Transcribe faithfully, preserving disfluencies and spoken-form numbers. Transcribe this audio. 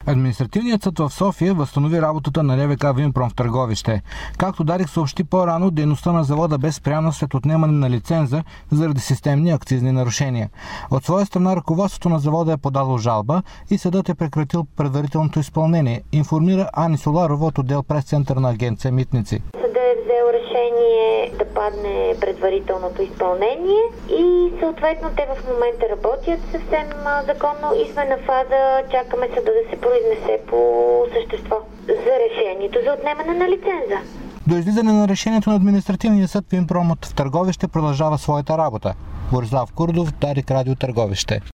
Административният съд в София възстанови работата на РВК Винпром в Търговище. Както Дарик съобщи по-рано, дейността на завода бе спряна след отнемане на лиценза заради системни акцизни нарушения. От своя страна ръководството на завода е подало жалба и съдът е прекратил предварителното изпълнение, информира Ани Соларова от отдел прес-център на агенция Митници. Съдът е взел решение да падне предварителното изпълнение и съответно те в момента работят съвсем законно и сме на фаза, чакаме съда да се произнесе по същество за решението за отнемане на лиценза. До излизане на решението на административния съд Винпромът в Търговище продължава своята работа. Борислав Курдов, Дарик, Радио Търговище.